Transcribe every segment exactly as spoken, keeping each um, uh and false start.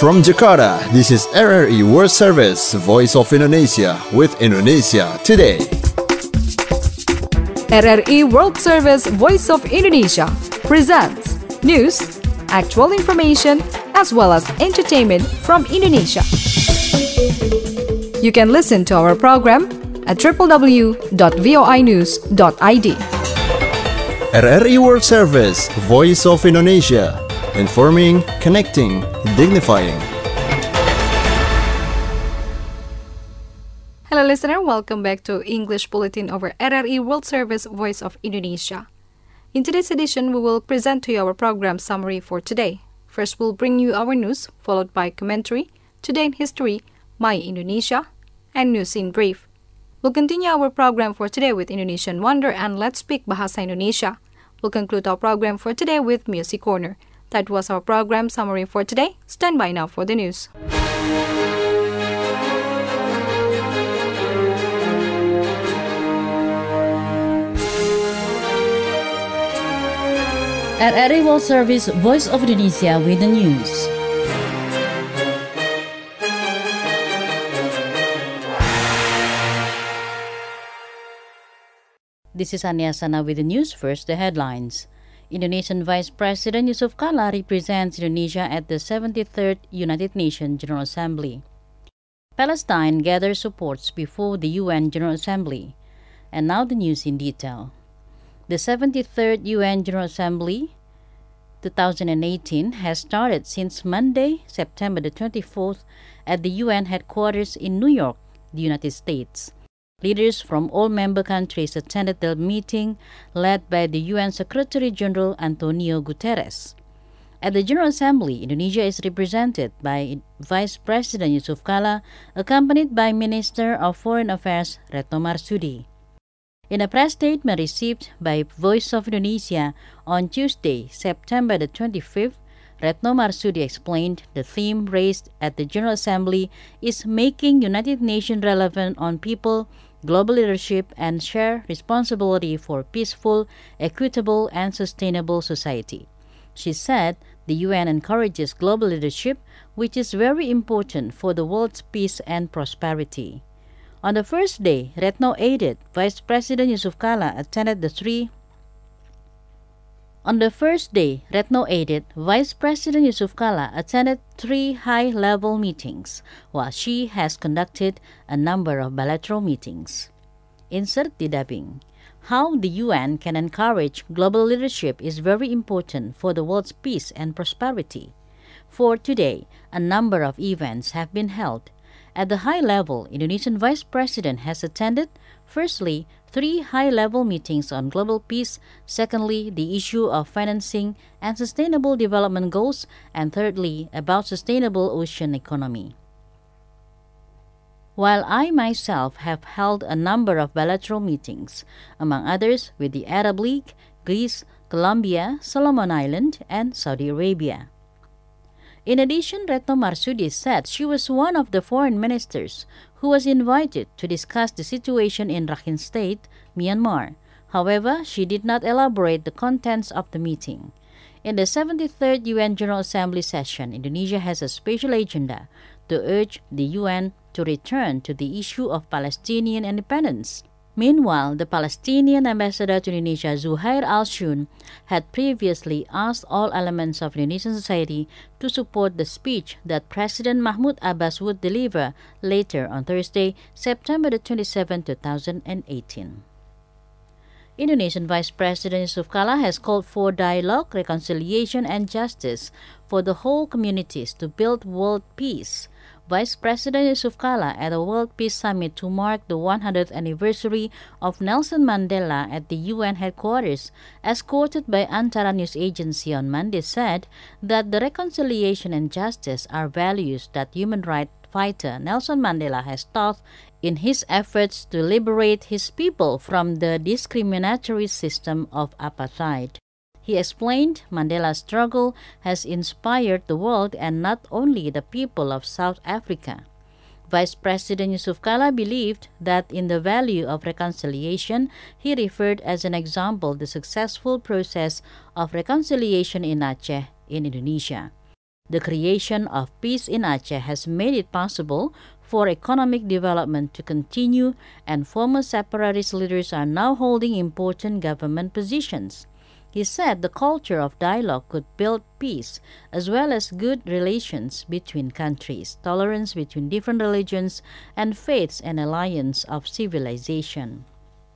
From Jakarta, this is R R E World Service, Voice of Indonesia with Indonesia Today. R R E World Service Voice of Indonesia presents news, actual information, as well as entertainment from Indonesia. You can listen to our program at w w w dot voi news dot i d. R R E World Service, Voice of Indonesia, informing, connecting, dignifying. Hello listener, welcome back to English Bulletin over R R E World Service Voice of Indonesia. In today's edition, we will present to you our program summary for today. First, we'll bring you our news, followed by commentary, Today in History, My Indonesia, and News in Brief. We'll continue our program for today with Indonesian Wonder and Let's Speak Bahasa Indonesia. We'll conclude our program for today with Music Corner. That was our program summary for today. Stand by now for the news. R R E World Service Voice of Indonesia with the news. This is Ania Sana with the news. First, the headlines. Indonesian Vice President Yusuf Kala represents Indonesia at the seventy-third United Nations General Assembly. Palestine gathers supports before the U N General Assembly. And now the news in detail. The seventy-third U N General Assembly twenty eighteen has started since Monday, September the twenty-fourth, at the U N headquarters in New York, the United States. Leaders from all member countries attended the meeting led by the U N Secretary-General Antonio Guterres. At the General Assembly, Indonesia is represented by Vice President Yusuf Kala, accompanied by Minister of Foreign Affairs Retno Marsudi. In a press statement received by Voice of Indonesia on Tuesday, September the twenty-fifth, Retno Marsudi explained the theme raised at the General Assembly is making United Nations relevant on people, global leadership, and shared responsibility for peaceful, equitable, and sustainable society. She said the U N encourages global leadership, which is very important for the world's peace and prosperity. On the first day, Retno aided Vice President Yusuf Kala attended the three On the first day, Retno aided Vice President Yusuf Kala attended three high-level meetings, while she has conducted a number of bilateral meetings. Insert the dubbing. How the U N can encourage global leadership is very important for the world's peace and prosperity. For today, a number of events have been held. At the high level, Indonesian Vice President has attended, firstly, three high-level meetings on global peace, secondly, the issue of financing and sustainable development goals, and thirdly, about sustainable ocean economy. While I myself have held a number of bilateral meetings, among others with the Arab League, Greece, Colombia, Solomon Islands, and Saudi Arabia. In addition, Retno Marsudi said she was one of the foreign ministers who was invited to discuss the situation in Rakhine State, Myanmar. However, she did not elaborate the contents of the meeting. In the seventy-third U N General Assembly session, Indonesia has a special agenda to urge the U N to return to the issue of Palestinian independence. Meanwhile, the Palestinian ambassador to Indonesia, Zuhair Al-Shun, had previously asked all elements of Indonesian society to support the speech that President Mahmoud Abbas would deliver later on Thursday, September the twenty-seventh, twenty eighteen. Indonesian Vice President Yusuf Kala has called for dialogue, reconciliation, and justice for the whole communities to build world peace. Vice President Yusuf Kala at the World Peace Summit to mark the one hundredth anniversary of Nelson Mandela at the U N headquarters, as quoted by Antara News Agency on Monday, said that the reconciliation and justice are values that human rights fighter Nelson Mandela has taught in his efforts to liberate his people from the discriminatory system of apartheid. He explained Mandela's struggle has inspired the world and not only the people of South Africa. Vice President Yusuf Kala believed that in the value of reconciliation, he referred as an example the successful process of reconciliation in Aceh in Indonesia. The creation of peace in Aceh has made it possible for economic development to continue, and former separatist leaders are now holding important government positions. He said the culture of dialogue could build peace as well as good relations between countries, tolerance between different religions and faiths, and alliance of civilization.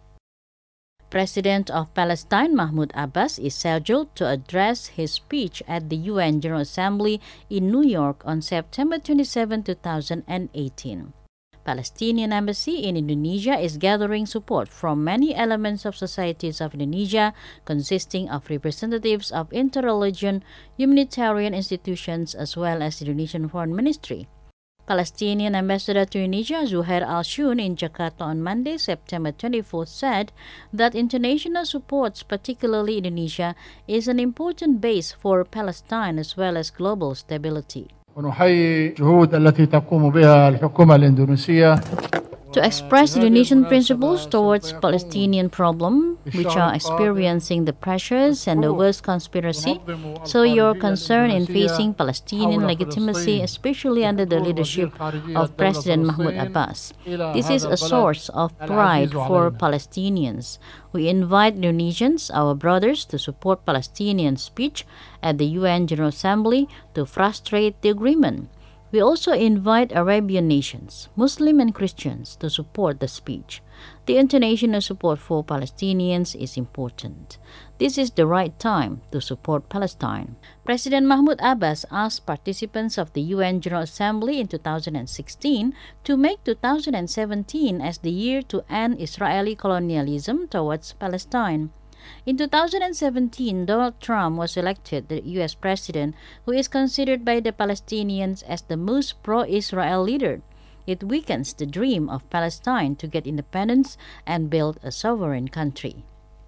President of Palestine Mahmoud Abbas is scheduled to address his speech at the U N General Assembly in New York on September twenty-seventh, two thousand eighteen. Palestinian embassy in Indonesia is gathering support from many elements of societies of Indonesia, consisting of representatives of interreligion, humanitarian institutions, as well as the Indonesian Foreign Ministry. Palestinian ambassador to Indonesia Zuhair Al-Shun in Jakarta on Monday, September twenty-fourth, said that international support, particularly Indonesia, is an important base for Palestine as well as global stability. ونحيي الجهود التي تقوم بها الحكومة الإندونيسية to express Indonesian principles towards Palestinian problem, which are experiencing the pressures and the worst conspiracy, so your concern in facing Palestinian legitimacy, especially under the leadership of President Mahmoud Abbas. This is a source of pride for Palestinians. We invite Indonesians, our brothers, to support Palestinian speech at the U N General Assembly to frustrate the agreement. We also invite Arabian nations, Muslim and Christians, to support the speech. The international support for Palestinians is important. This is the right time to support Palestine. President Mahmoud Abbas asked participants of the U N General Assembly in two thousand sixteen to make two thousand seventeen as the year to end Israeli colonialism towards Palestine. In two thousand seventeen, Donald Trump was elected the U S president, who is considered by the Palestinians as the most pro-Israel leader. It weakens the dream of Palestine to get independence and build a sovereign country.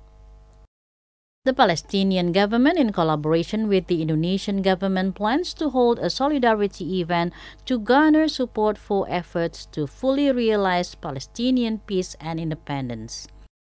The Palestinian government, in collaboration with the Indonesian government, plans to hold a solidarity event to garner support for efforts to fully realize Palestinian peace and independence.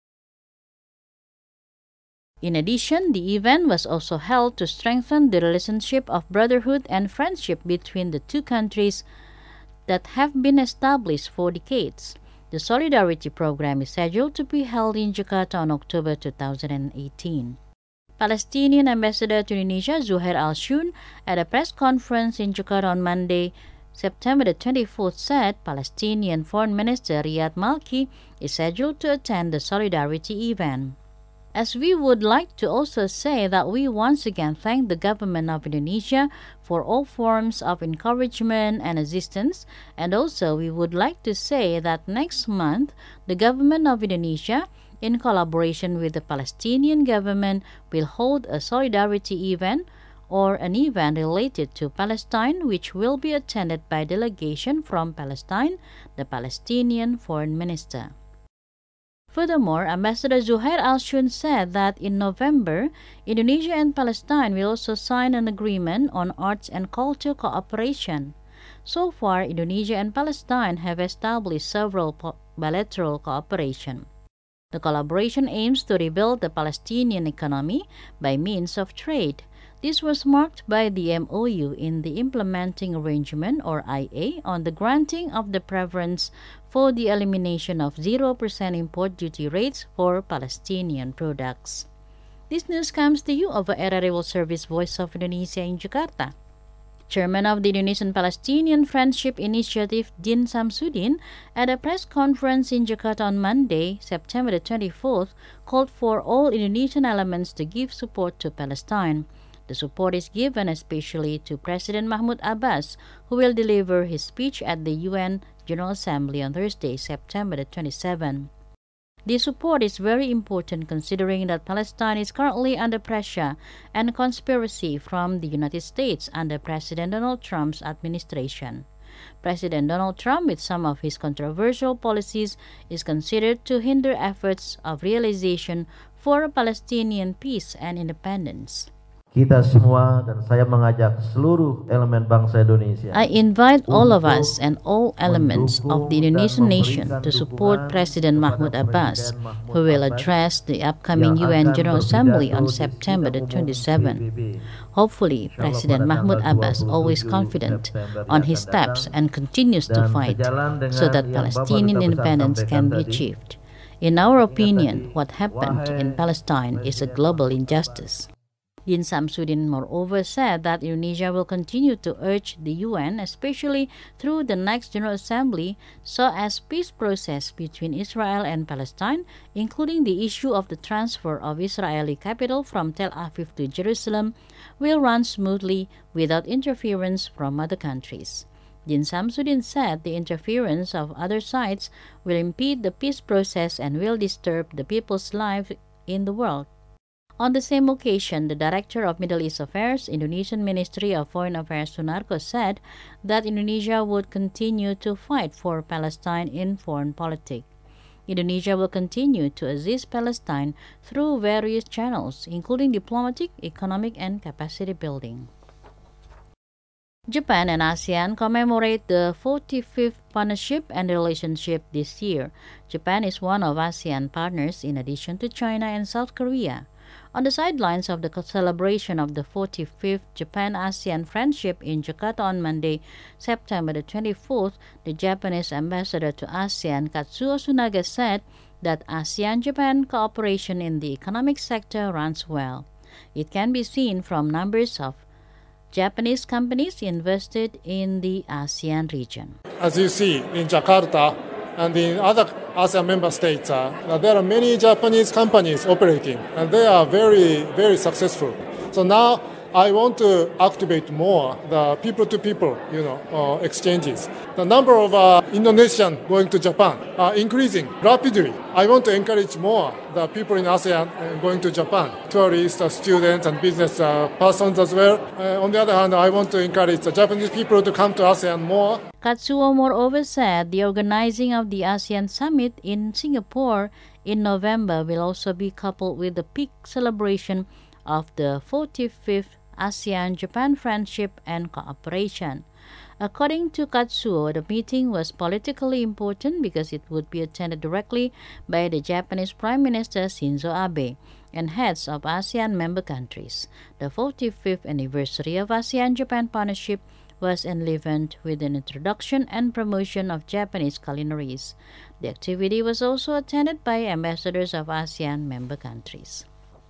In addition, the event was also held to strengthen the relationship of brotherhood and friendship between the two countries that have been established for decades. The Solidarity Program is scheduled to be held in Jakarta on October two thousand eighteen. Palestinian Ambassador to Indonesia Zuhair Al-Shun at a press conference in Jakarta on Monday, September twenty-fourth, said Palestinian Foreign Minister Riyad Malki is scheduled to attend the Solidarity event. As we would like to also say that we once again thank the government of Indonesia for all forms of encouragement and assistance, and also we would like to say that next month the government of Indonesia, in collaboration with the Palestinian government, will hold a solidarity event or an event related to Palestine, which will be attended by a delegation from Palestine, the Palestinian Foreign Minister. Furthermore, Ambassador Zuhair Al-Shun said that in November, Indonesia and Palestine will also sign an agreement on arts and culture cooperation. So far, Indonesia and Palestine have established several bilateral cooperation. The collaboration aims to rebuild the Palestinian economy by means of trade. This was marked by the M O U in the Implementing Arrangement, or I A, on the granting of the preference for the elimination of zero percent import duty rates for Palestinian products. This news comes to you over R R A World Service Voice of Indonesia in Jakarta. Chairman of the Indonesian-Palestinian Friendship Initiative, Din Samsudin, at a press conference in Jakarta on Monday, September twenty-fourth, called for all Indonesian elements to give support to Palestine. The support is given especially to President Mahmoud Abbas, who will deliver his speech at the U N General Assembly on Thursday, September twenty-seventh. This support is very important considering that Palestine is currently under pressure and conspiracy from the United States under President Donald Trump's administration. President Donald Trump, with some of his controversial policies, is considered to hinder efforts of realization for Palestinian peace and independence. kita semua dan saya mengajak seluruh elemen bangsa Indonesia. I invite all of us and all elements of the Indonesian nation to support President Mahmud Abbas, who will address the upcoming U N General Assembly on September the twenty-seventh. Hopefully, President Mahmud Abbas always confident on his steps and continues to fight so that Palestinian independence can be achieved. In our opinion, what happened in Palestine is a global injustice. Din Samsudin moreover said that Indonesia will continue to urge the U N, especially through the next General Assembly, so as peace process between Israel and Palestine, including the issue of the transfer of Israeli capital from Tel Aviv to Jerusalem, will run smoothly without interference from other countries. Din Samsudin said the interference of other sides will impede the peace process and will disturb the people's lives in the world. On the same occasion, the Director of Middle East Affairs, Indonesian Ministry of Foreign Affairs Sunarko, said that Indonesia would continue to fight for Palestine in foreign politics. Indonesia will continue to assist Palestine through various channels, including diplomatic, economic, and capacity building. Japan and ASEAN commemorate the forty-fifth partnership and relationship this year. Japan is one of ASEAN partners in addition to China and South Korea. On the sidelines of the celebration of the forty-fifth Japan-ASEAN Friendship in Jakarta on Monday, September the twenty-fourth, the Japanese ambassador to ASEAN, Katsuo Sunaga, said that ASEAN-Japan cooperation in the economic sector runs well. It can be seen from numbers of Japanese companies invested in the ASEAN region. As you see in Jakarta and in other ASEAN member states, uh, there are many Japanese companies operating, and they are very, very successful. So now I want to activate more the people-to-people, you know, uh, exchanges. The number of uh, Indonesians going to Japan are increasing rapidly. I want to encourage more the people in ASEAN uh, going to Japan, tourists, uh, students, and business uh, persons as well. Uh, on the other hand, I want to encourage the Japanese people to come to ASEAN more. Katsuo moreover said the organizing of the ASEAN Summit in Singapore in November will also be coupled with the peak celebration of the forty-fifth ASEAN-Japan Friendship and Cooperation. According to Katsuo, the meeting was politically important because it would be attended directly by the Japanese Prime Minister Shinzo Abe and heads of ASEAN member countries. The forty-fifth anniversary of ASEAN-Japan partnership was enlivened with an introduction and promotion of Japanese culinaries. The activity was also attended by ambassadors of ASEAN member countries.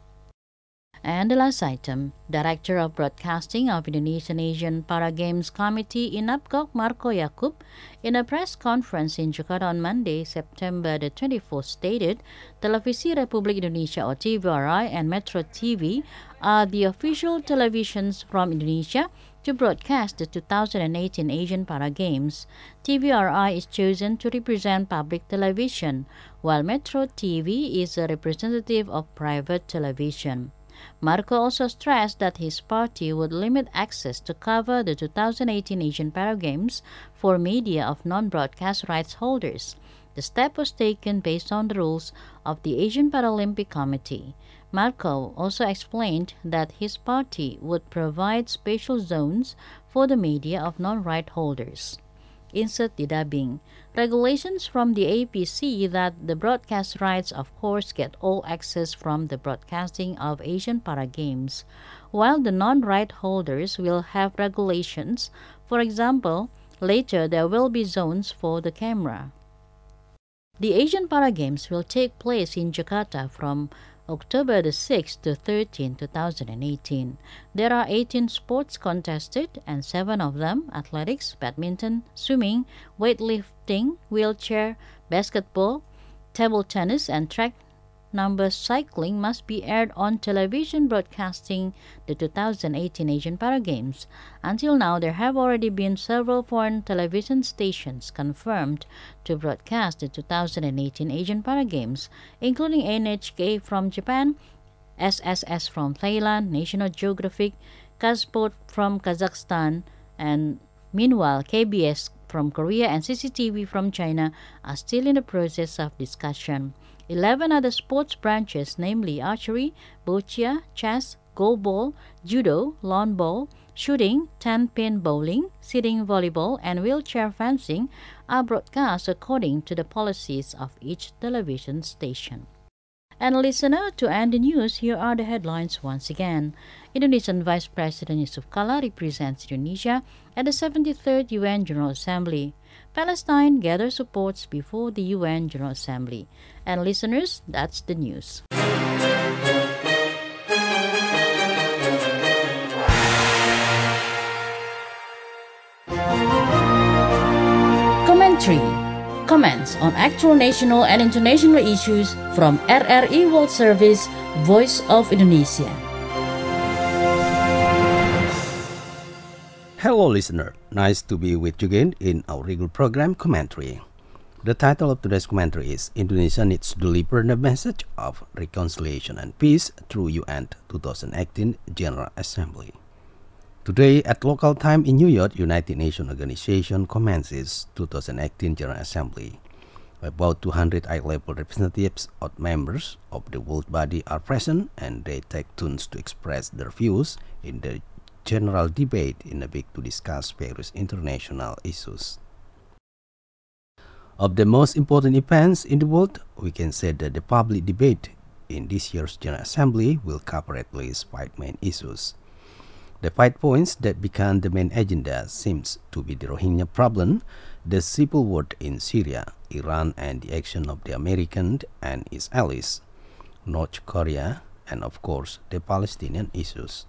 And the last item, Director of Broadcasting of Indonesian Asian Para Games Committee INAPGOC, Marco Yaakob, in a press conference in Jakarta on Monday, September the twenty-fourth, stated Televisi Republik Indonesia or T V R I and Metro T V are the official televisions from Indonesia to broadcast the two thousand eighteen Asian Para Games. T V R I is chosen to represent public television, while Metro T V is a representative of private television. Marco also stressed that his party would limit access to cover the two thousand eighteen Asian Para Games for media of non-broadcast rights holders. The step was taken based on the rules of the Asian Paralympic Committee. Marco also explained that his party would provide special zones for the media of non-right holders. Insert the dubbing. Regulations from the A P C that the broadcast rights of course get all access from the broadcasting of Asian Para Games, while the non-right holders will have regulations. For example, later there will be zones for the camera. The Asian Para Games will take place in Jakarta from October the sixth to thirteenth, two thousand eighteen. There are eighteen sports contested, and seven of them, athletics, badminton, swimming, weightlifting, wheelchair, basketball, table tennis, and track number cycling, must be aired on television broadcasting the two thousand eighteen Asian Para Games. Until now, there have already been several foreign television stations confirmed to broadcast the two thousand eighteen Asian Para Games, including N H K from Japan, S S S from Thailand, National Geographic, Kazsport from Kazakhstan, and meanwhile K B S from Korea and C C T V from China are still in the process of discussion. Eleven other sports branches, namely archery, boccia, chess, goalball, judo, lawn ball, shooting, ten-pin bowling, sitting volleyball, and wheelchair fencing are broadcast according to the policies of each television station. And listener, to end the news, here are the headlines once again. Indonesian Vice President Yusuf Kala represents Indonesia at the seventy-third U N General Assembly. Palestine gathers supports before the U N General Assembly. And listeners, that's the news. Commentary. Comments on actual national and international issues from R R I World Service, Voice of Indonesia. Hello listener, nice to be with you again in our regular program Commentary. The title of today's commentary is Indonesia needs to deliver the message of reconciliation and peace through U N twenty eighteen General Assembly. Today, at local time in New York, United Nations Organization commences twenty eighteen General Assembly. About two hundred high-level representatives or members of the world body are present, and they take turns to express their views in the general debate in a bid to discuss various international issues. Of the most important events in the world, we can say that the public debate in this year's General Assembly will cover at least five main issues. The five points that become the main agenda seems to be the Rohingya problem, the civil war in Syria, Iran and the action of the American and its allies, North Korea, and of course the Palestinian issues.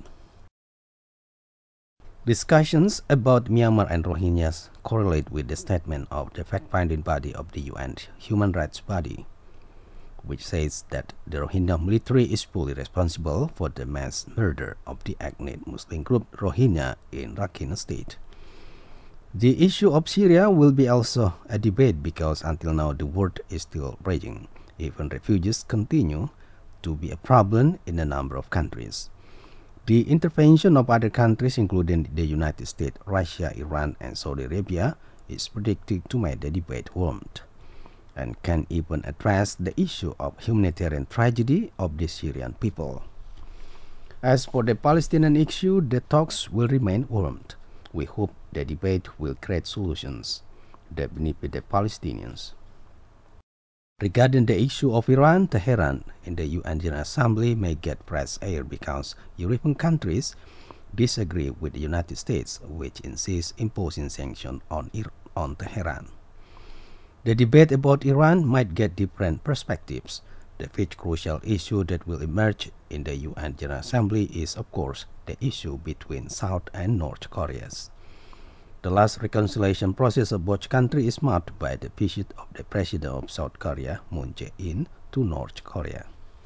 Discussions about Myanmar and Rohingyas correlate with the statement of the fact-finding body of the U N Human Rights Body, which says that the Rohingya military is fully responsible for the mass murder of the ethnic Muslim group Rohingya in Rakhine State. The issue of Syria will be also a debate because until now the war is still raging. Even refugees continue to be a problem in a number of countries. The intervention of other countries, including the United States, Russia, Iran, and Saudi Arabia, is predicted to make the debate warmed, and can even address the issue of humanitarian tragedy of the Syrian people. As for the Palestinian issue, the talks will remain warmed. We hope the debate will create solutions that benefit the Palestinians. Regarding the issue of Iran, Tehran in the U N General Assembly may get fresh air because European countries disagree with the United States, which insists imposing sanctions on, on Tehran. The debate about Iran might get different perspectives. The fifth crucial issue that will emerge in the U N General Assembly is, of course, the issue between South and North Koreas. The last reconciliation process of both countries is marked by the visit of the President of South Korea, Moon Jae-in, to North Korea.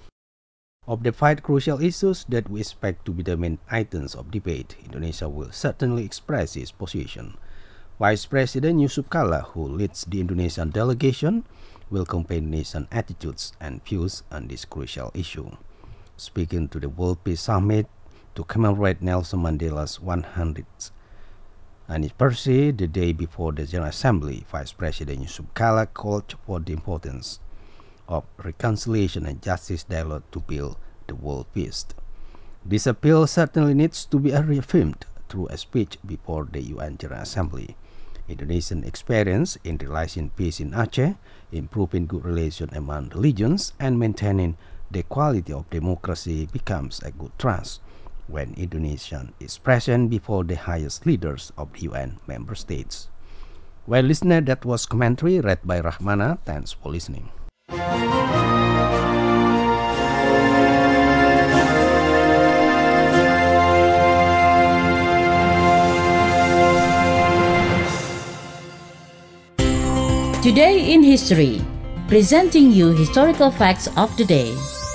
Of the five crucial issues that we expect to be the main items of debate, Indonesia will certainly express its position. Vice President Yusuf Kala, who leads the Indonesian delegation, will convey Indonesian attitudes and views on this crucial issue. Speaking to the World Peace Summit to commemorate Nelson Mandela's one hundredth anniversary the day before the General Assembly, Vice President Yusuf Kala called for the importance of reconciliation and justice dialogue to build the world peace. This appeal certainly needs to be reaffirmed through a speech before the U N General Assembly. Indonesian experience in realizing peace in Aceh, improving good relations among religions, and maintaining the quality of democracy becomes a good trust when Indonesia is present before the highest leaders of the U N member states. Well, listener, that was commentary read by Rahmana. Thanks for listening. Today in History, presenting you historical facts of the day.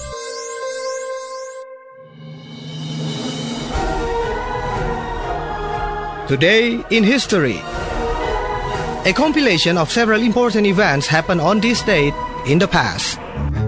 Today in History, a compilation of several important events happened on this date in the past.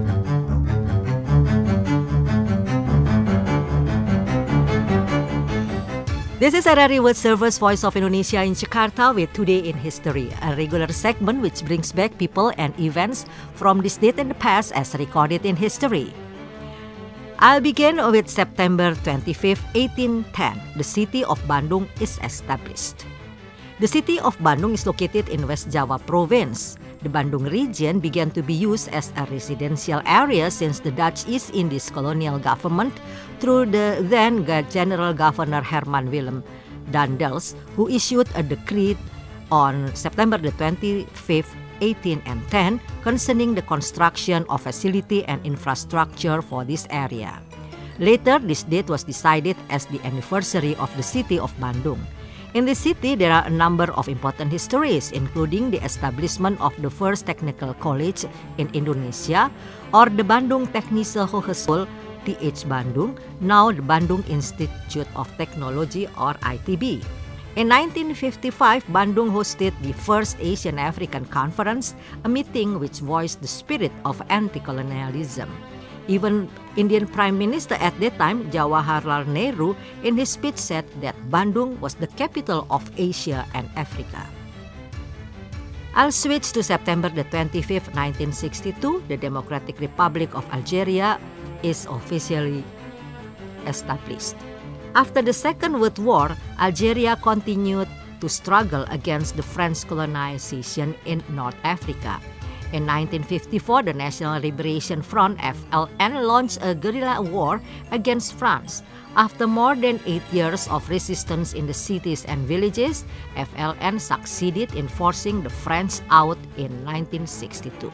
This is R R I World Service Voice of Indonesia in Jakarta with Today in History, a regular segment which brings back people and events from this date in the past as recorded in history. I'll begin with September twenty-fifth, eighteen ten. The city of Bandung is established. The city of Bandung is located in West Java province. The Bandung region began to be used as a residential area since the Dutch East Indies colonial government through the then General Governor Herman Willem Daendels, who issued a decree on September the twenty-fifth, eighteen ten concerning the construction of facility and infrastructure for this area. Later, this date was decided as the anniversary of the city of Bandung. In the city, there are a number of important histories, including the establishment of the first technical college in Indonesia, or the Bandung Technische Hogeschool, T H Bandung, now the Bandung Institute of Technology, or I T B. In nineteen fifty-five, Bandung hosted the first Asian African Conference, a meeting which voiced the spirit of anti-colonialism. Even Indian Prime Minister at that time, Jawaharlal Nehru, in his speech said that Bandung was the capital of Asia and Africa. I'll switch to September the twenty-fifth, nineteen sixty-two. The Democratic Republic of Algeria is officially established. After the Second World War, Algeria continued to struggle against the French colonization in North Africa. In nineteen fifty-four, the National Liberation Front F L N launched a guerrilla war against France. After more than eight years of resistance in the cities and villages, F L N succeeded in forcing the French out in nineteen sixty-two.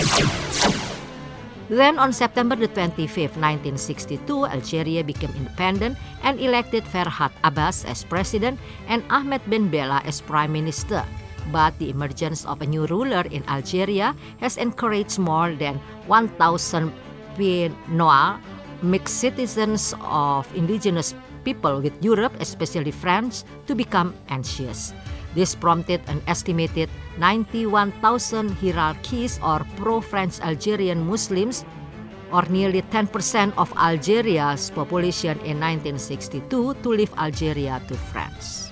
Then on September the twenty-fifth, nineteen sixty-two, Algeria became independent and elected Ferhat Abbas as president and Ahmed Ben Bella as prime minister. But the emergence of a new ruler in Algeria has encouraged more than one thousand Pinois, mixed citizens of indigenous people with Europe, especially France, to become anxious. This prompted an estimated ninety-one thousand hierarchies or pro-French Algerian Muslims, or nearly ten percent of Algeria's population in nineteen sixty-two, to leave Algeria to France.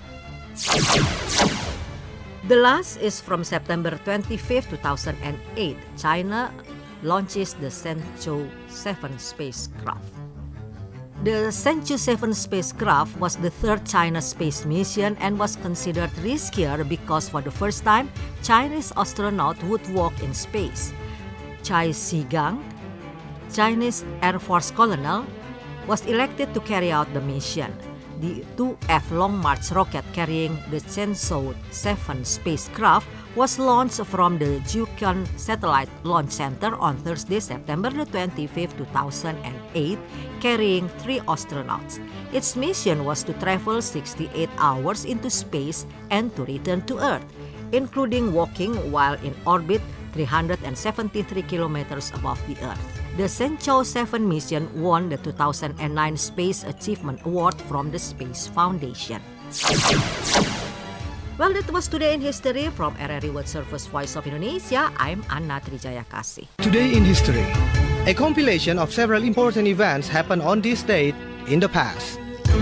The last is from September twenty-fifth, two thousand eight. China launches the Shenzhou seven spacecraft. The Shenzhou seven spacecraft was the third China space mission and was considered riskier because for the first time, Chinese astronauts would walk in space. Chai Shigang, Chinese Air Force colonel, was elected to carry out the mission. The two F Long March rocket carrying the Shenzhou seven spacecraft was launched from the Jiuquan Satellite Launch Center on Thursday, September the twenty-fifth, two thousand eight, carrying three astronauts. Its mission was to travel sixty-eight hours into space and to return to Earth, including walking while in orbit three hundred seventy-three kilometers above the Earth. The Shenzhou seven mission won the two thousand nine Space Achievement Award from the Space Foundation. Well, that was Today in History from R R I World Service Voice of Indonesia. I'm Anna Trijayakasih. Today in History, a compilation of several important events happened on this date in the past.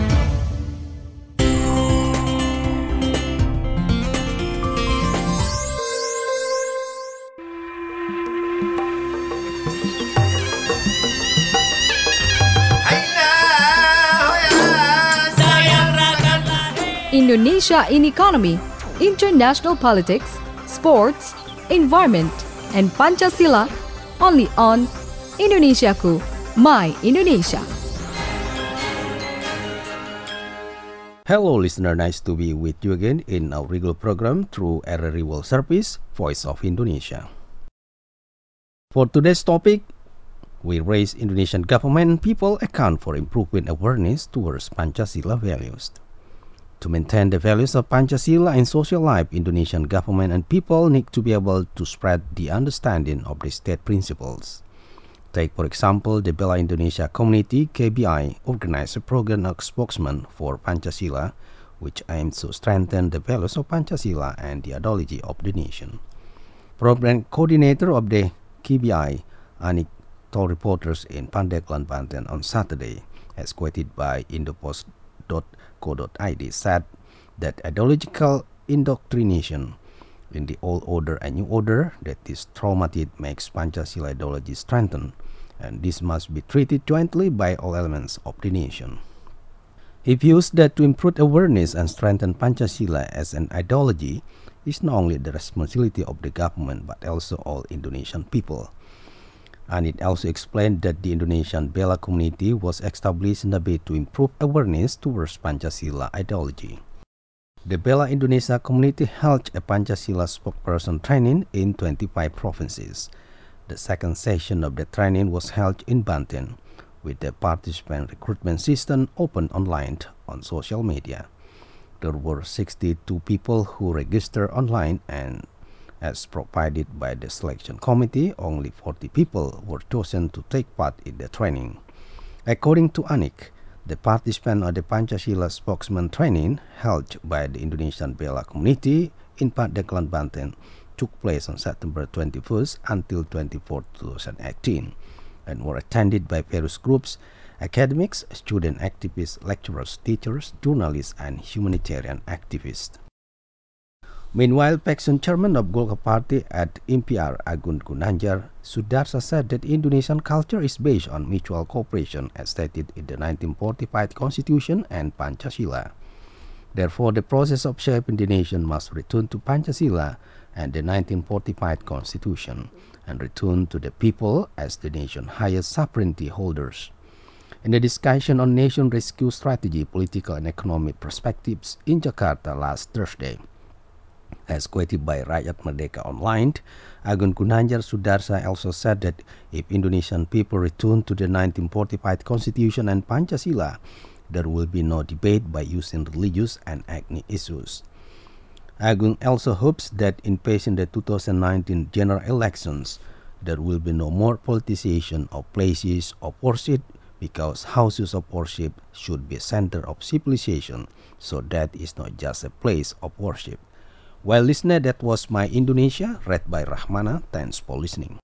Indonesia in economy, international politics, sports, environment, and Pancasila, only on Indonesiaku, My Indonesia. Hello listener, nice to be with you again in our regular program through R R I World Service, Voice of Indonesia. For today's topic, we raise Indonesian government and people account for improving awareness towards Pancasila values. To maintain the values of Pancasila in social life, Indonesian government and people need to be able to spread the understanding of the state principles. Take, for example, the Bela Indonesia Community, K B I, organized a program of spokesman for Pancasila, which aims to strengthen the values of Pancasila and the ideology of the nation. Program coordinator of the K B I, Anik, told reporters in Pandeglang, Banten on Saturday, as quoted by Indopost dot co dot I D, said that ideological indoctrination in the old order and new order that is traumatic makes Pancasila ideology strengthen and this must be treated jointly by all elements of the nation. He views that to improve awareness and strengthen Pancasila as an ideology is not only the responsibility of the government but also all Indonesian people. And it also explained that the Indonesian Bela community was established in a bid to improve awareness towards Pancasila ideology. The Bela Indonesia community held a Pancasila spokesperson training in twenty-five provinces. The second session of the training was held in Banten, with the participant recruitment system open online on social media. There were sixty-two people who registered online, and as provided by the selection committee, only forty people were chosen to take part in the training. According to Anik, the participant of the Pancasila spokesman training held by the Indonesian Bela community in Pandeglang, Banten took place on September twenty-first until twenty-fourth, twenty eighteen, and were attended by various groups, academics, student activists, lecturers, teachers, journalists, and humanitarian activists. Meanwhile, Pekson chairman of Golkar Party at I M P R, Agun Gunanjar Sudarsa, said that Indonesian culture is based on mutual cooperation as stated in the nineteen forty-five Constitution and Pancasila. Therefore, the process of shaping the nation must return to Pancasila and the nineteen forty-five Constitution, and return to the people as the nation's highest sovereignty holders. In the discussion on nation rescue strategy, political and economic perspectives in Jakarta last Thursday, as quoted by Rakyat Merdeka Online, Agun Gunanjar Sudarsa also said that if Indonesian people return to the nineteen forty-five Constitution and Pancasila, there will be no debate by using religious and ethnic issues. Agung also hopes that in facing the two thousand nineteen general elections, there will be no more politicization of places of worship, because houses of worship should be a center of civilization, so that is not just a place of worship. Well, listener, that was My Indonesia, read by Rahmana. Thanks for listening.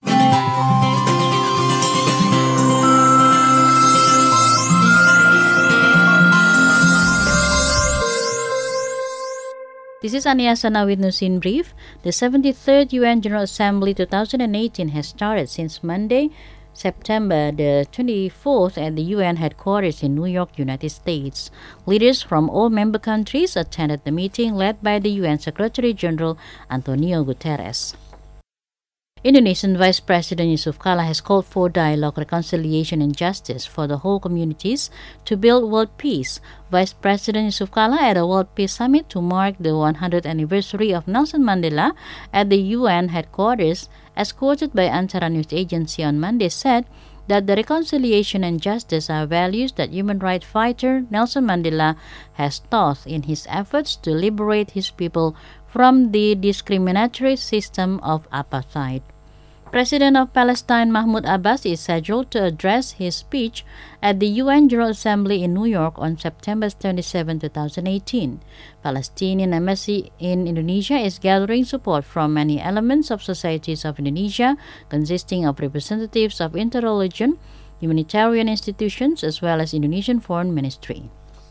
This is Ania Sana with News in Brief. The seventy-third U N General Assembly twenty eighteen has started since Monday, September the twenty-fourth, at the U N headquarters in New York, United States. Leaders from all member countries attended the meeting led by the U N Secretary General Antonio Guterres. Indonesian Vice President Yusuf Kala has called for dialogue, reconciliation and justice for the whole communities to build world peace. Vice President Yusuf Kala at a World Peace Summit to mark the one hundredth anniversary of Nelson Mandela at the U N headquarters, as quoted by Antara News Agency on Monday, said that the reconciliation and justice are values that human rights fighter Nelson Mandela has taught in his efforts to liberate his people from the discriminatory system of apartheid. President of Palestine Mahmoud Abbas is scheduled to address his speech at the U N General Assembly in New York on September twenty-seventh, twenty eighteen. Palestinian embassy in Indonesia is gathering support from many elements of societies of Indonesia, consisting of representatives of interreligion, humanitarian institutions, as well as Indonesian Foreign Ministry.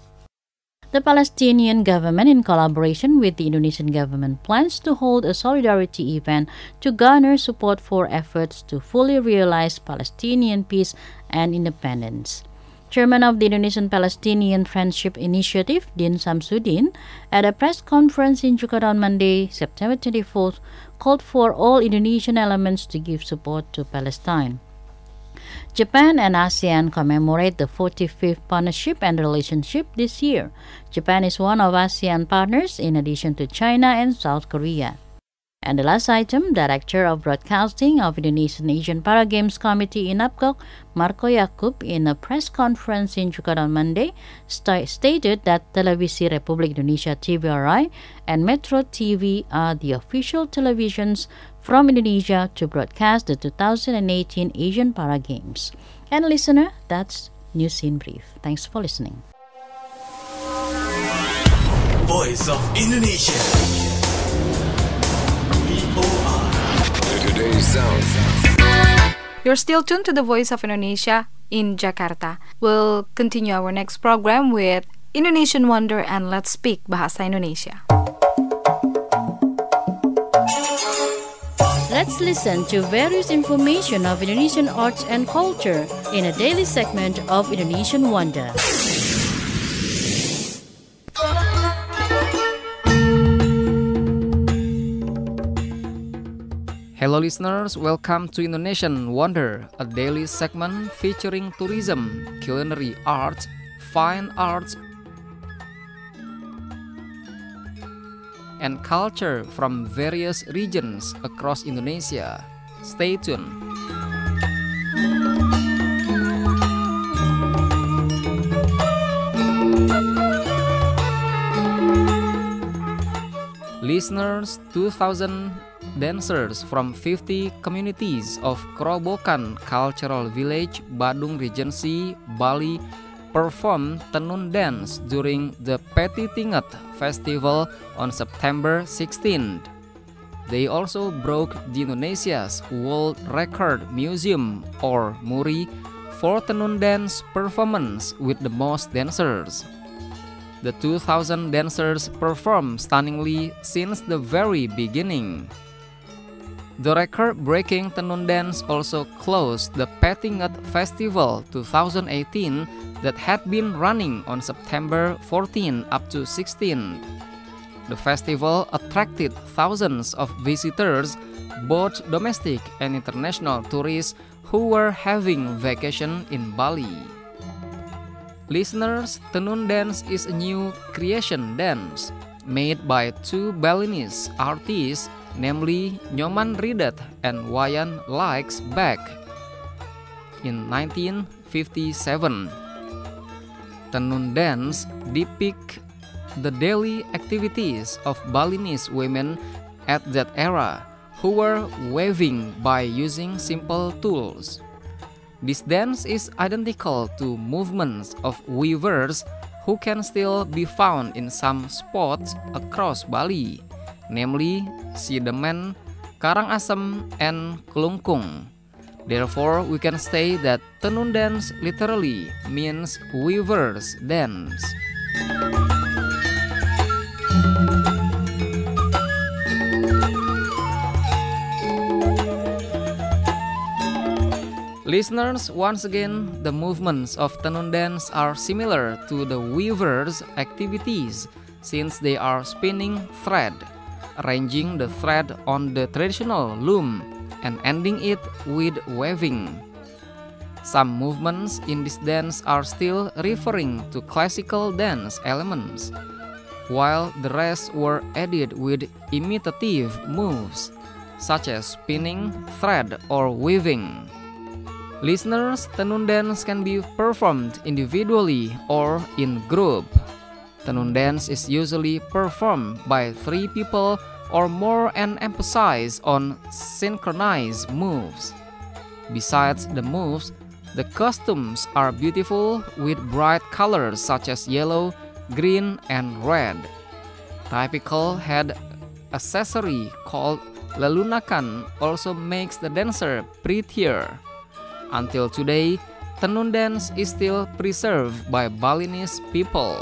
The Palestinian government, in collaboration with the Indonesian government, plans to hold a solidarity event to garner support for efforts to fully realize Palestinian peace and independence. Chairman of the Indonesian-Palestinian Friendship Initiative, Din Samsudin, at a press conference in Jakarta on Monday, September twenty-fourth, called for all Indonesian elements to give support to Palestine. Japan and ASEAN commemorate the forty-fifth partnership and relationship this year. Japan is one of ASEAN partners in addition to China and South Korea. And the last item, Director of Broadcasting of Indonesian Asian Para Games Committee in INAPGOC, Marco Yaakob, in a press conference in Jakarta on Monday, st- stated that Televisi Republik Indonesia T V R I and Metro T V are the official televisions from Indonesia to broadcast the two thousand eighteen Asian Para Games. And listener, that's News in Brief. Thanks for listening. Voice of Indonesia. Today's sound. You're still tuned to the Voice of Indonesia in Jakarta. We'll continue our next program with Indonesian Wonder and Let's Speak Bahasa Indonesia. Let's listen to various information of Indonesian arts and culture in a daily segment of Indonesian Wonder. Hello listeners, welcome to Indonesian Wonder, a daily segment featuring tourism, culinary arts, fine arts, and culture from various regions across Indonesia. Stay tuned. Listeners, two thousand dancers from fifty communities of Kerobokan Cultural Village, Badung Regency, Bali performed Tenun dance during the Peti Tinget Festival on September sixteenth. They also broke the Indonesia's World Record Museum or Muri for Tenun dance performance with the most dancers. The two thousand dancers performed stunningly since the very beginning. The record-breaking Tenun dance also closed the Peti Tinget Festival twenty eighteen that had been running on September fourteenth up to sixteenth. The festival attracted thousands of visitors, both domestic and international tourists who were having vacation in Bali. Listeners, Tenun dance is a new creation dance made by two Balinese artists, namely Nyoman Ridet and Wayan Likes Back in nineteen fifty-seven. Tenun dance depict the daily activities of Balinese women at that era who were weaving by using simple tools. This dance is identical to movements of weavers who can still be found in some spots across Bali, namely Sidemen, Karangasem, and Kelungkung. Therefore, we can say that Tenun dance literally means weaver's dance. Listeners, once again, the movements of Tenun dance are similar to the weaver's activities since they are spinning thread, arranging the thread on the traditional loom, and ending it with weaving. Some movements in this dance are still referring to classical dance elements, while the rest were added with imitative moves, such as spinning, thread, or weaving. Listeners, Tenun dance can be performed individually or in group. Tenun dance is usually performed by three people or more and emphasize on synchronized moves. Besides the moves, the costumes are beautiful with bright colors such as yellow, green, and red. Typical head accessory called lelunakan also makes the dancer prettier. Until today, Tenun dance is still preserved by Balinese people.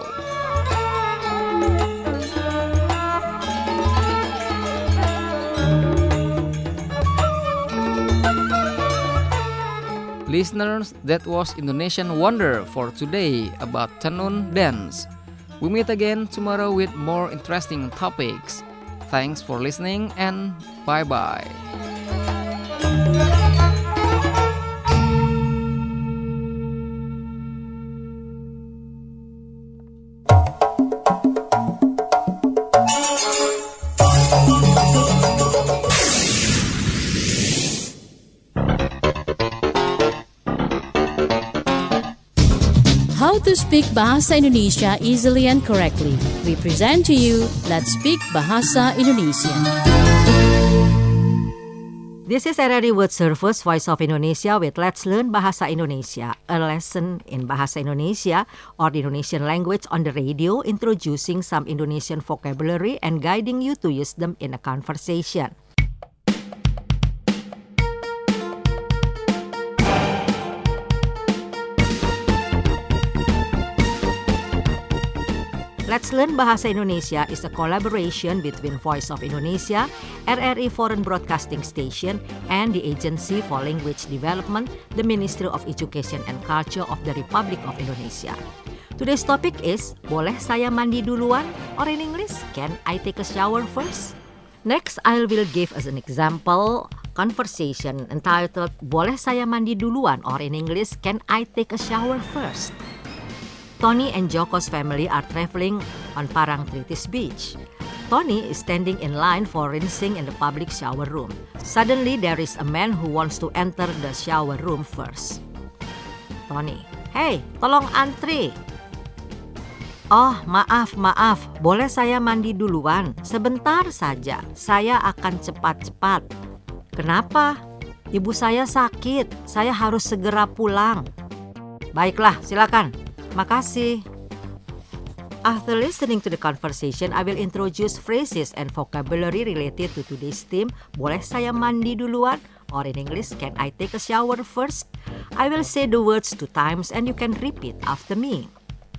Listeners, that was Indonesian Wonder for today about Tenun dance. We meet again tomorrow with more interesting topics. Thanks for listening and bye-bye. How to speak Bahasa Indonesia easily and correctly. We present to you Let's Speak Bahasa Indonesia. This is R R I World Service, Voice of Indonesia with Let's Learn Bahasa Indonesia, a lesson in Bahasa Indonesia or the Indonesian language on the radio, introducing some Indonesian vocabulary and guiding you to use them in a conversation. Let's Learn Bahasa Indonesia is a collaboration between Voice of Indonesia, R R I Foreign Broadcasting Station, and the Agency for Language Development, the Ministry of Education and Culture of the Republic of Indonesia. Today's topic is, boleh saya mandi duluan? Or in English, can I take a shower first? Next, I will give us an example conversation entitled, boleh saya mandi duluan? Or in English, can I take a shower first? Tony and Joko's family are traveling on Parangtritis Beach. Tony is standing in line for rinsing in the public shower room. Suddenly, there is a man who wants to enter the shower room first. Tony, hey, tolong antri. Oh, maaf, maaf, boleh saya mandi duluan? Sebentar saja, saya akan cepat-cepat. Kenapa? Ibu saya sakit, saya harus segera pulang. Baiklah, silakan. Makasih. After listening to the conversation, I will introduce phrases and vocabulary related to today's theme. Boleh saya mandi duluan? Or in English, can I take a shower first? I will say the words two times and you can repeat after me.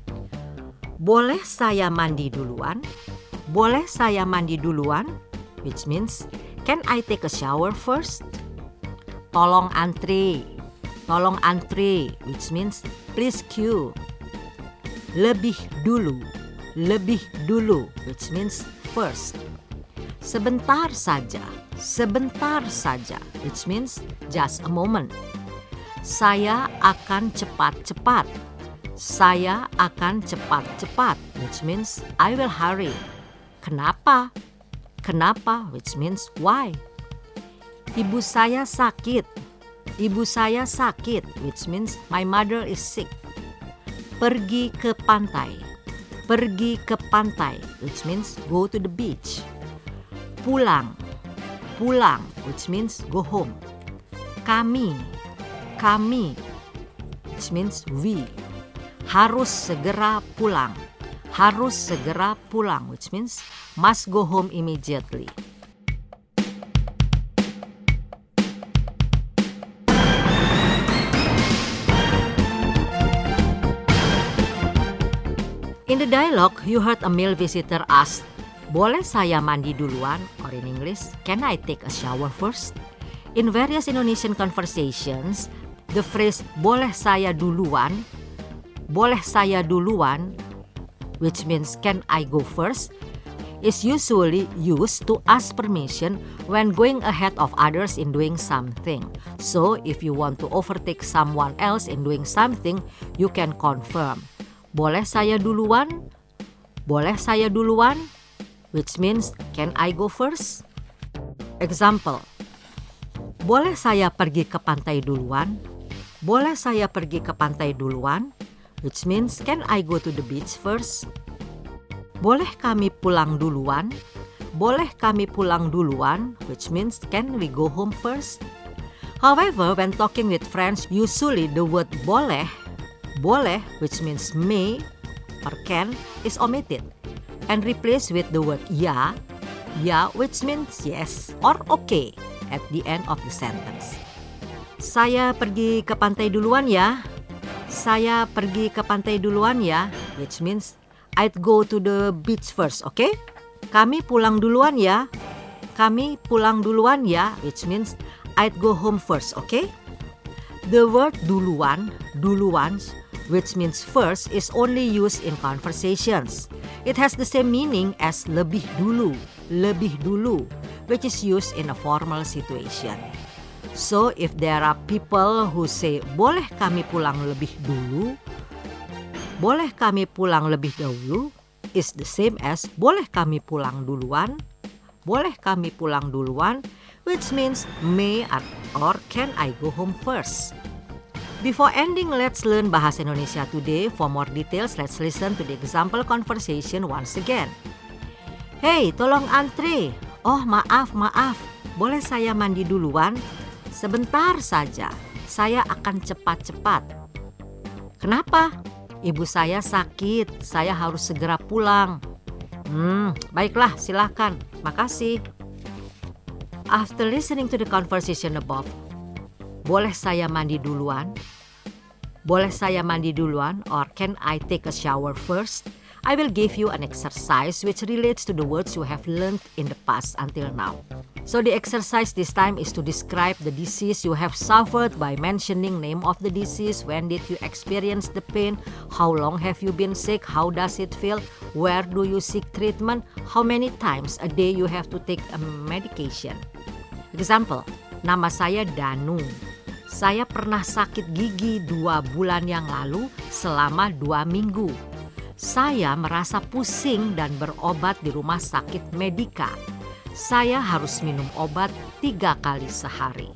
Boleh saya mandi duluan? Boleh saya mandi duluan? Which means, can I take a shower first? Tolong antri. Tolong antri. Which means, please queue. Lebih dulu, lebih dulu, which means first. Sebentar saja, sebentar saja, which means just a moment. Saya akan cepat-cepat, saya akan cepat-cepat, which means I will hurry. Kenapa? Kenapa, which means why. Ibu saya sakit, ibu saya sakit, which means my mother is sick. Pergi ke pantai, pergi ke pantai, which means go to the beach. Pulang, pulang, which means go home. Kami, kami, which means we. Harus segera pulang, harus segera pulang, which means must go home immediately. In the dialogue, you heard a male visitor ask, boleh saya mandi duluan? Or in English, can I take a shower first? In various Indonesian conversations, the phrase boleh saya duluan, boleh saya duluan, which means can I go first, is usually used to ask permission when going ahead of others in doing something. So, if you want to overtake someone else in doing something, you can confirm. Boleh saya duluan? Boleh saya duluan? Which means, can I go first? Example, boleh saya pergi ke pantai duluan? Boleh saya pergi ke pantai duluan? Which means, can I go to the beach first? Boleh kami pulang duluan? Boleh kami pulang duluan? Which means, can we go home first? However, when talking with friends, usually the word boleh Boleh, which means may or can, is omitted and replaced with the word ya, ya, which means yes or okay at the end of the sentence. Saya pergi ke pantai duluan ya. Saya pergi ke pantai duluan ya, which means I'd go to the beach first, okay? Kami pulang duluan ya. Kami pulang duluan ya, which means I'd go home first, okay? The word duluan, duluan, which means first, is only used in conversations. It has the same meaning as lebih dulu, lebih dulu, which is used in a formal situation. So, if there are people who say, boleh kami pulang lebih dulu, boleh kami pulang lebih dahulu, is the same as boleh kami pulang duluan, boleh kami pulang duluan, which means may or can I go home first. Before ending Let's Learn Bahasa Indonesia today, for more details, let's listen to the example conversation once again. Hey, tolong antri. Oh, maaf, maaf. Boleh saya mandi duluan? Sebentar saja, saya akan cepat-cepat. Kenapa? Ibu saya sakit, saya harus segera pulang. Hmm, baiklah, silakan. Makasih. After listening to the conversation above, boleh saya mandi duluan? Boleh saya mandi duluan? Or can I take a shower first? I will give you an exercise which relates to the words you have learned in the past until now. So the exercise this time is to describe the disease you have suffered by mentioning name of the disease, when did you experience the pain, how long have you been sick, how does it feel, where do you seek treatment, how many times a day you have to take a medication. Example, nama saya Danu. Saya pernah sakit gigi dua bulan yang lalu selama dua minggu. Saya merasa pusing dan berobat di rumah sakit Medika. Saya harus minum obat tiga kali sehari.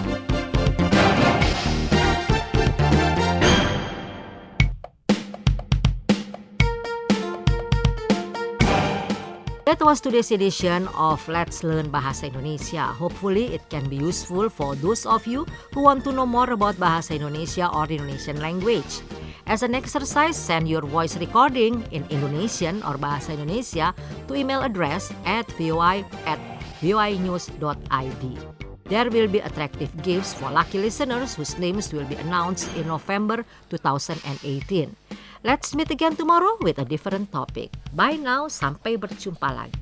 That was today's edition of Let's Learn Bahasa Indonesia. Hopefully it can be useful for those of you who want to know more about Bahasa Indonesia or Indonesian language. As an exercise, send your voice recording in Indonesian or Bahasa Indonesia to email address at voi at voinews dot i d. There will be attractive gifts for lucky listeners whose names will be announced in November two thousand eighteen. Let's meet again tomorrow with a different topic. Bye now, sampai berjumpa lagi.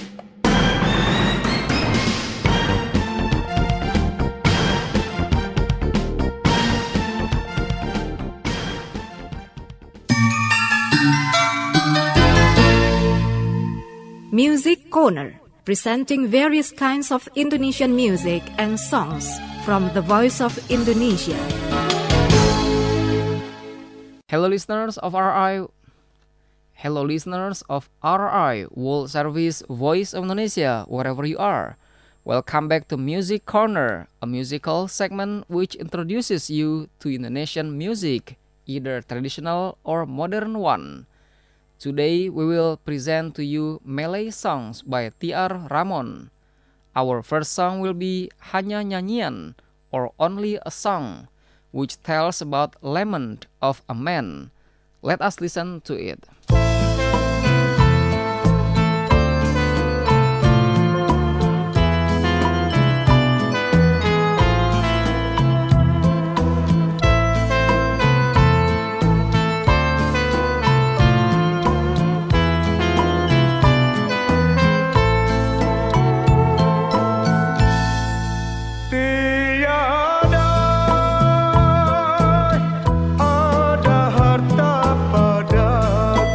Music Corner, presenting various kinds of Indonesian music and songs from the Voice of Indonesia. Hello listeners of R R I. Hello listeners of R R I World Service Voice of Indonesia, wherever you are. Welcome back to Music Corner, a musical segment which introduces you to Indonesian music, either traditional or modern one. Today we will present to you Malay songs by T R Ramon. Our first song will be Hanya Nyanyian, or Only a Song, which tells about lament of a man. Let us listen to it. Tiada ada harta pada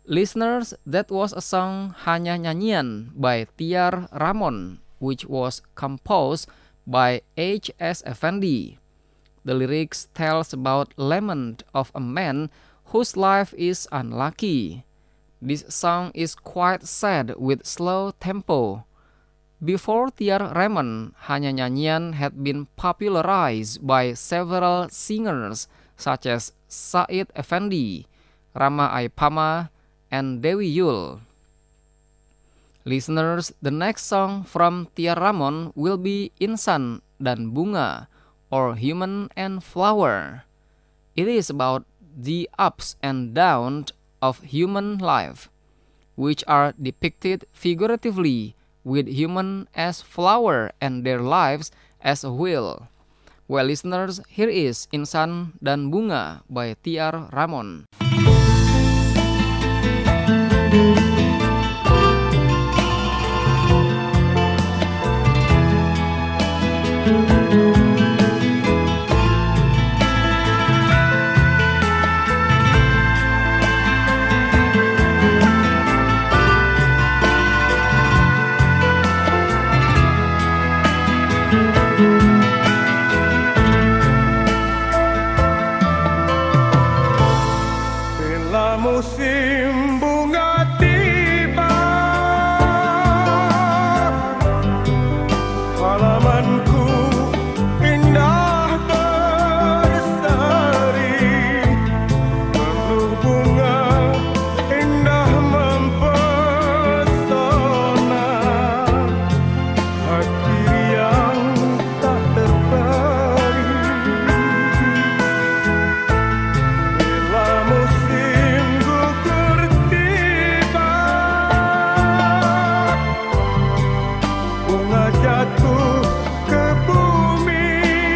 Listeners, that was a song Hanya Nyanyian by Tiar Ramon, which was composed by H S Effendi. The lyrics tells about lament of a man whose life is unlucky. This song is quite sad with slow tempo. Before Tiar Ramon, Hanya Nyanyian had been popularized by several singers such as Said Effendi, Rama Aipama, and Dewi Yul. Listeners, the next song from Tiar Ramon will be Insan dan Bunga, or Human and Flower. It is about the ups and downs of human life, which are depicted figuratively with human as flower and their lives as a wheel. Well, listeners, here is Insan dan Bunga by Tiar Ramon. Musim bunga tiba, halamanku indah berseri, penuh bunga indah mempesona, hati yang tak terperi. Bila musim gugur tiba, bunga jatuh ke bumi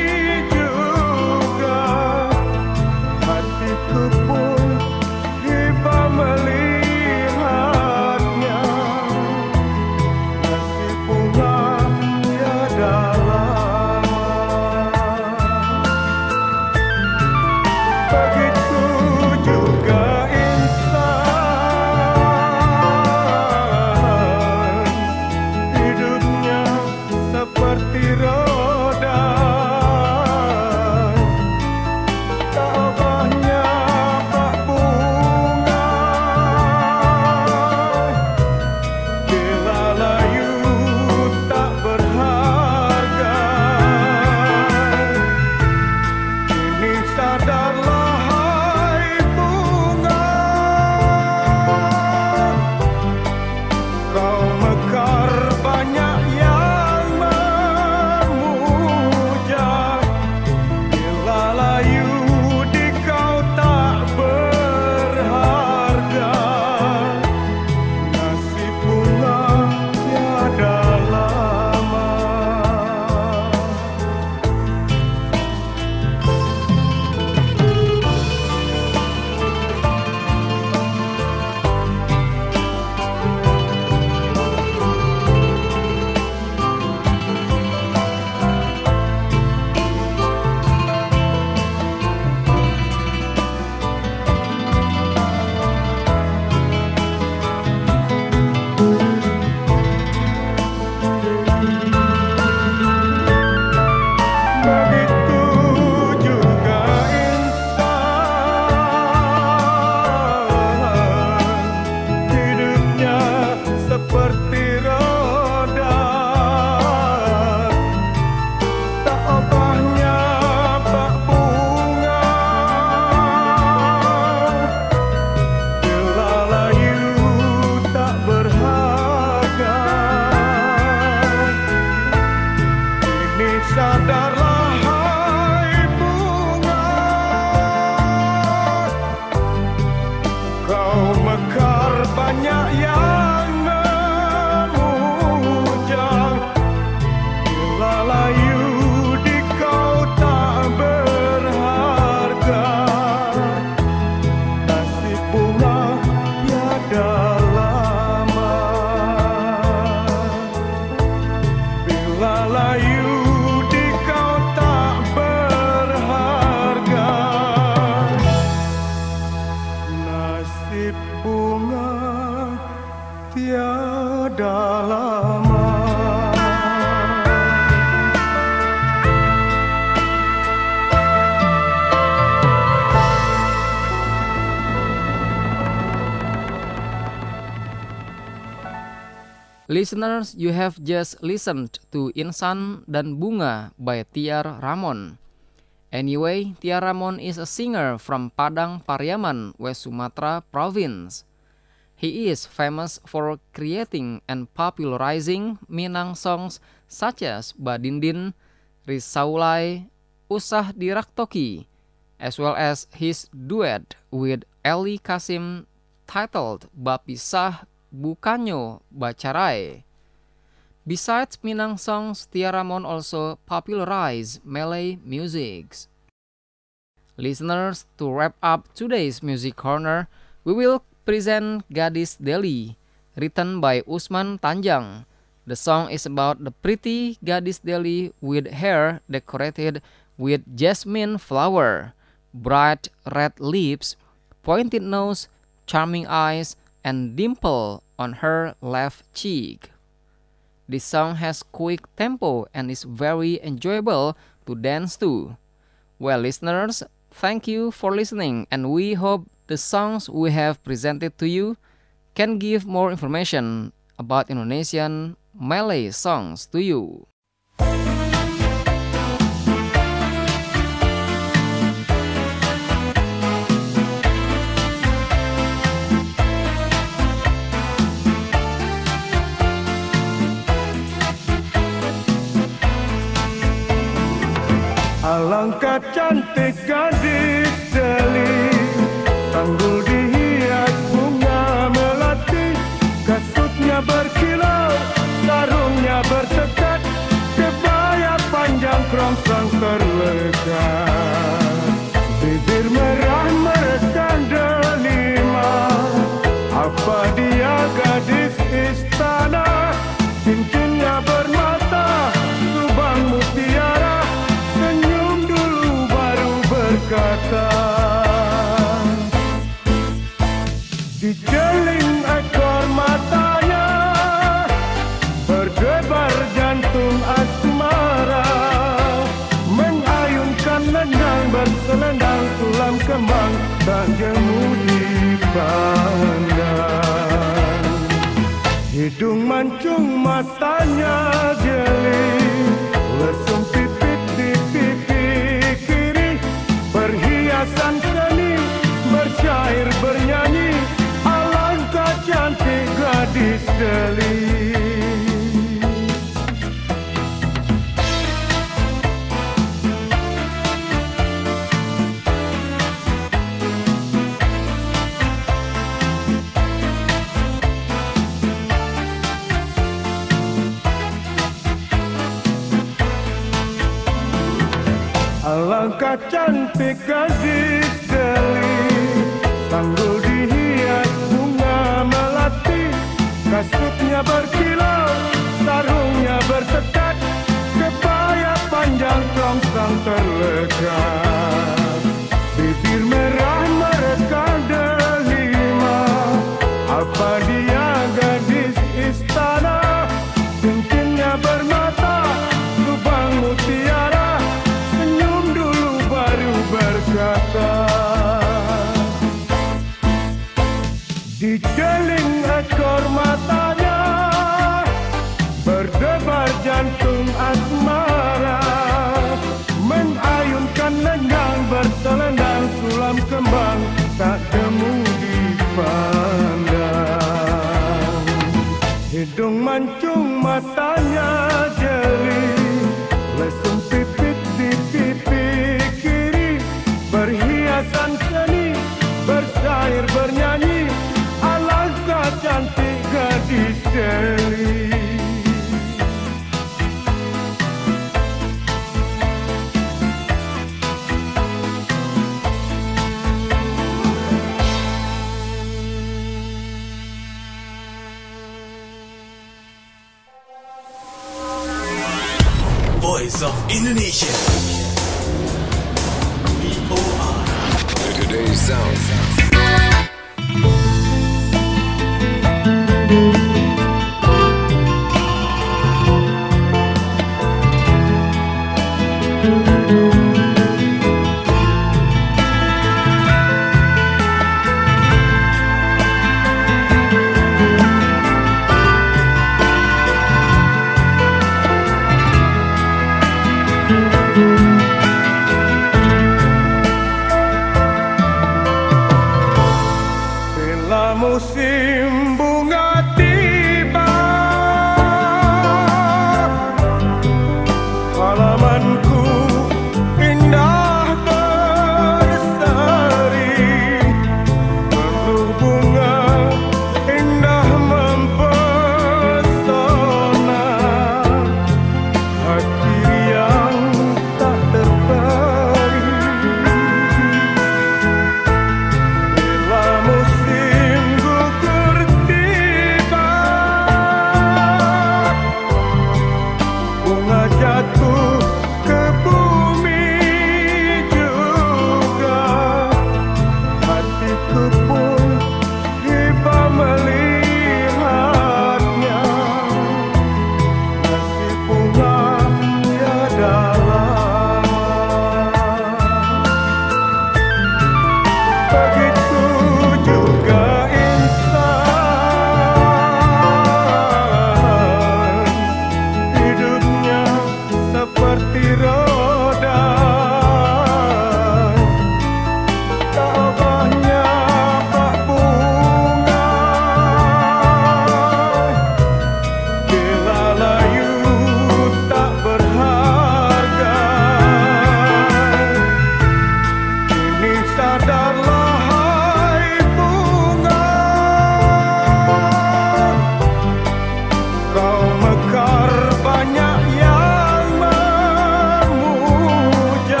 juga, hatiku pun tiba melihatnya. Nasib bunga tiada lama, begitu juga insan, hidupnya seperti roda, tak banyak bak bunga, bila layu tak berharga. Kini sadarlah hai bunga, kau mekar banyak yang memuja, bila layu di kau tak berharga. Nasib bunga tiada lama. Begitu juga insan, hidupnya seperti roda, tak banyak bak bunga, bila layu tak berharga. Kini sadarlah hai bunga, kau mekar banyak yang memuja, bila layu di kau tak berharga. Nasib bunga tiada lama, bila layu di kau tak Listeners, you have just listened to Insan dan Bunga by Tiar Ramon. Anyway, Tiar Ramon is a singer from Padang Pariaman, West Sumatra Province. He is famous for creating and popularizing Minang songs such as Badindin, Risaulai, Usah Diraktoki, as well as his duet with Eli Kasim titled Bapisah Bukanyo Bacarai. Besides Minang songs, Tiar Ramon also popularized Malay music. Listeners, to wrap up today's music corner, we will present Gadis Deli, written by Usman Tanjang. The song is about the pretty Gadis Deli with hair decorated with jasmine flower, bright red lips, pointed nose, charming eyes, and dimple on her left cheek. This song has quick tempo and is very enjoyable to dance to. Well, listeners, thank you for listening, and we hope the songs we have presented to you can give more information about Indonesian Malay songs to you. Alangkah cantik gadis Deli, tanggul dihias bunga melati, kasutnya berkilau, sarungnya bersekat, kebaya panjang kerongsang terlekat, bibir merah merekam delima. Apa dia gadis istana, cincinnya bermata, lubang mutiara, senyum dulu baru berkata. Dijeling ekor matanya, berdebar jantung asmara, mengayunkan lengang berselendang tulang kembang tak jemu di pandang. Hidung mancung matanya jeli, lesung pipit di pipi kiri, perhiasan seni bersyair bernyanyi, alangkah cantik gadis Deli. Alangkah cantik gadis Deli, tanggul dihias bunga melati, kasutnya berkilau, sarungnya bersekat, kebaya panjang kerongsang terlekat, bibir merah mereka delima. Apa dia gadis istana, cincinnya bermata, lubang mutiara, senyum dulu baru berkata. Dijeling ekor matanya, berdebar jantung asmara, mengayunkan lengan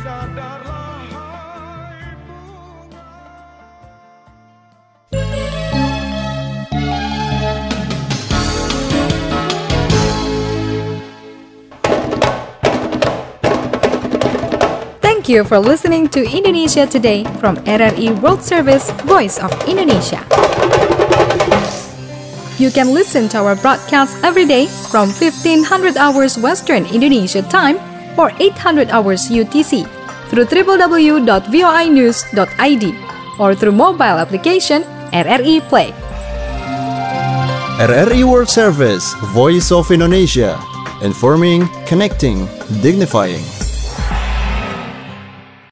Thank you for listening to Indonesia Today from R R I World Service, Voice of Indonesia. You can listen to our broadcast every day from fifteen hundred hours Western Indonesia time or eight hundred hours U T C through w w w dot voi news dot i d or through mobile application R R I Play. R R I World Service, Voice of Indonesia. Informing, connecting, dignifying.